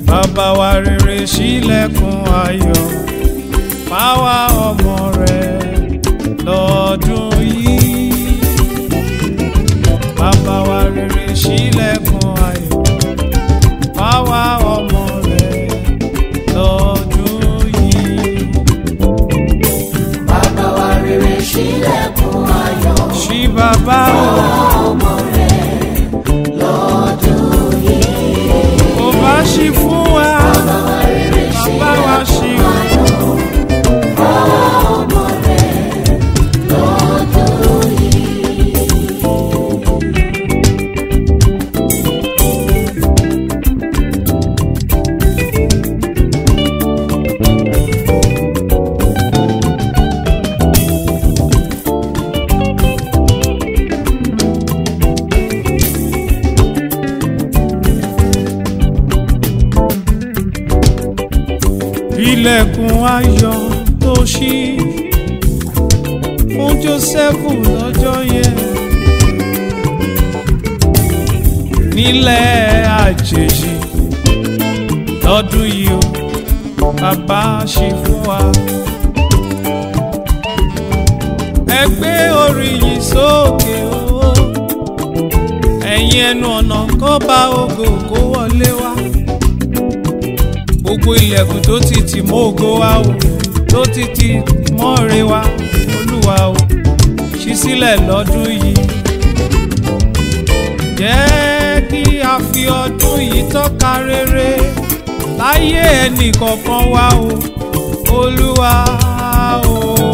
bàbá wa rere ṣílẹ̀kùn ayọ̀ fáwa ọmọ rẹ̀ lọ́dún yìí. Bàbá wa rere ṣílẹ̀kùn ayọ̀ fáwa ọmọ rẹ̀ lọ́dún yìí. Bàbá wa rere ṣílẹ̀kùn ayọ̀ Ṣí bàbá ọmọ rẹ̀ lọ́dún yìí. ó bá ṣí fún wa, Bàbá wa rere bàbá wa ṣí ṣílẹ̀kùn ayọ̀ ọmọ rẹ̀ lọ́dún yìí. ilẹ̀kùn ayọ̀ tó ṣí fún Jósẹ́fù lọ́jọ́ yẹn nílẹ̀ àjèjì lọ́dún yìí o bàbá ṣí fún wa. Ẹ gbé orí yìí sókè o, ẹ̀yin ẹnu ọ̀nà kọ́ba ògo kó wọlé wá. Gbogbo ilẹ̀kùn tó ti tì mọ́ ògo wa o, tó ti tì mọ́ ire wa, Olúwa o ṣí sílẹ̀ lọ́dún yìí. Jẹ́ kí a fi ọdún yìí tọ́ka rere láyé ẹnì kọ̀ọ̀kan wa o, Olúwa o.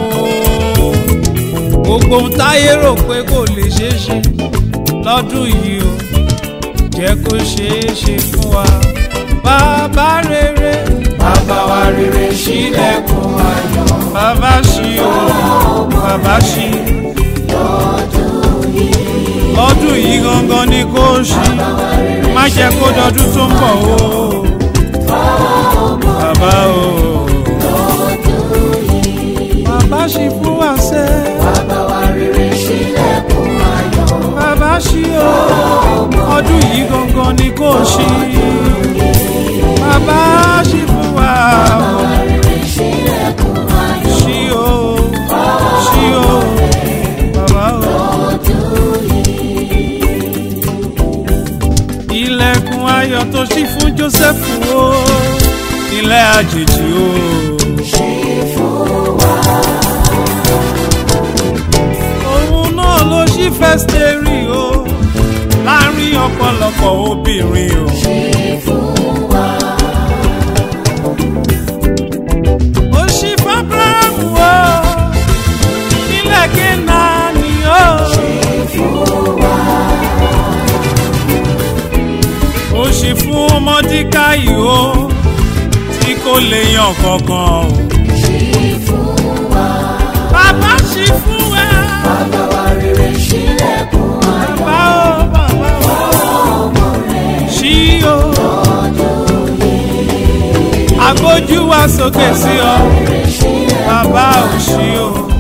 Gbogbo ohun táyé rò pé kò lè ṣeé ṣe lọ́dún yìí o, jẹ́ kó ṣeé ṣe fún wa. Bàbá rere, Bàbá wa rere ṣílẹ̀kùn ayọ̀ bàbá ṣí o, bàbá ṣí. lọ́dún yìí. Lọ́dún yìí gangan ni kò ṣí, má jẹ́ kó dọdún tó ń bọ̀ o. Bàbá o, bàbá ṣí fún wa sẹ́. Bàbá wa rere ṣílẹ̀kùn ayọ̀ Bàbá ṣí o, ọdún yìí gangan ni kò ṣí. Bàbá ṣí fún wa o. rere ṣílẹ̀kùn ayọ̀ Ṣí o, ṣí o, bàbá o. lọ́dún yìí. Ilẹ̀kùn ayọ̀ tó ṣí fún Jósẹ́fù o, ilẹ̀ àjèjì o. Ṣí fún wa. Òun náà ló ṣí fẹ́stẹ̀rì o, láàrin ọ̀pọ̀lọpọ̀ obìnrin o. Ṣí fún wa. Ó ṣí f'Ábúráhámù o, nílẹ̀ Kénáánì o. Ṣí fún wa. Ó ṣí fún Mọ́díkáì o, tí kò lè yan kankan o. Ṣí fún wa. Bàbá ṣí fún wa. Bàbá wa rere ṣílẹ̀kùn ayọ̀ Bàbá o, bàbá o. ọmọ rẹ̀ Ṣí o, lọ́dún yìí. agbójú wa sókè sí ọ. Rere ṣílẹ̀kùn Bàbá ò ṣí o.